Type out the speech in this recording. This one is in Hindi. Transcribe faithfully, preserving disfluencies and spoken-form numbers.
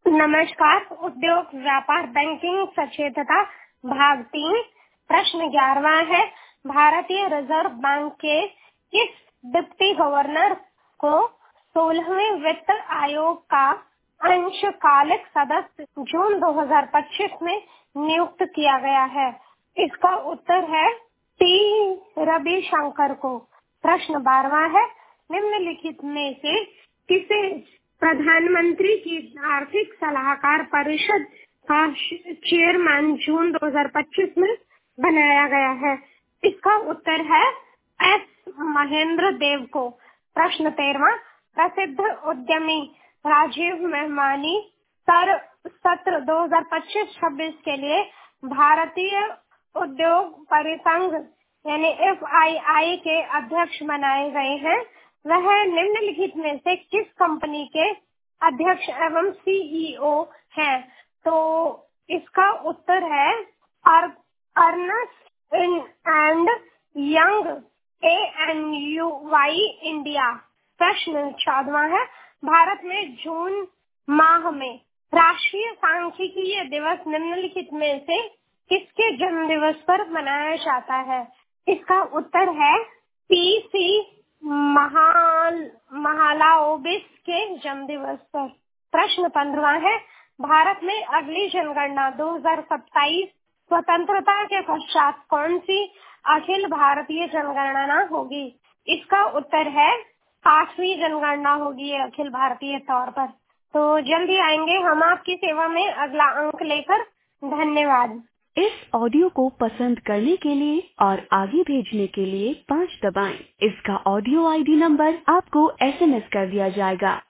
नमस्कार। उद्योग व्यापार बैंकिंग सचेतता भाग तीन प्रश्न ग्यारहवा है। भारतीय रिजर्व बैंक के किस डिप्टी गवर्नर को सोलहवें वित्त आयोग का अंशकालिक सदस्य जून दो हज़ार पच्चीस में नियुक्त किया गया है? इसका उत्तर है टी रविशंकर को। प्रश्न बारहवा है। निम्नलिखित में से किसे प्रधानमंत्री की आर्थिक सलाहकार परिषद का चेयरमैन जून दो हज़ार पच्चीस में बनाया गया है? इसका उत्तर है एस महेंद्र देव को। प्रश्न तेरहवां। प्रसिद्ध उद्यमी राजीव मेहमानी सर सत्र दो हज़ार पच्चीस छब्बीस के लिए भारतीय उद्योग परिसंघ यानी एफ आई आई के अध्यक्ष बनाए गए हैं। वह निम्नलिखित में से किस कंपनी के अध्यक्ष एवं सी ई ओ हैं? तो इसका उत्तर है Ernst and Young E N U Y India. प्रश्न चौदहवां है। भारत में जून माह में राष्ट्रीय सांख्यिकीय दिवस निम्नलिखित में से किसके जन्म दिवस पर मनाया जाता है? इसका उत्तर है पी सी महाल महालाओबिस के जन्म दिवस पर। प्रश्न पंद्रहवां है। भारत में अगली जनगणना दो हज़ार सत्ताईस स्वतंत्रता के पश्चात कौन सी अखिल भारतीय जनगणना होगी? इसका उत्तर है आठवीं जनगणना होगी ये अखिल भारतीय तौर पर। तो जल्दी आएंगे हम आपकी सेवा में अगला अंक लेकर। धन्यवाद। इस ऑडियो को पसंद करने के लिए और आगे भेजने के लिए पाँच दबाएं। इसका ऑडियो आई डी नंबर आपको एस एम एस कर दिया जाएगा।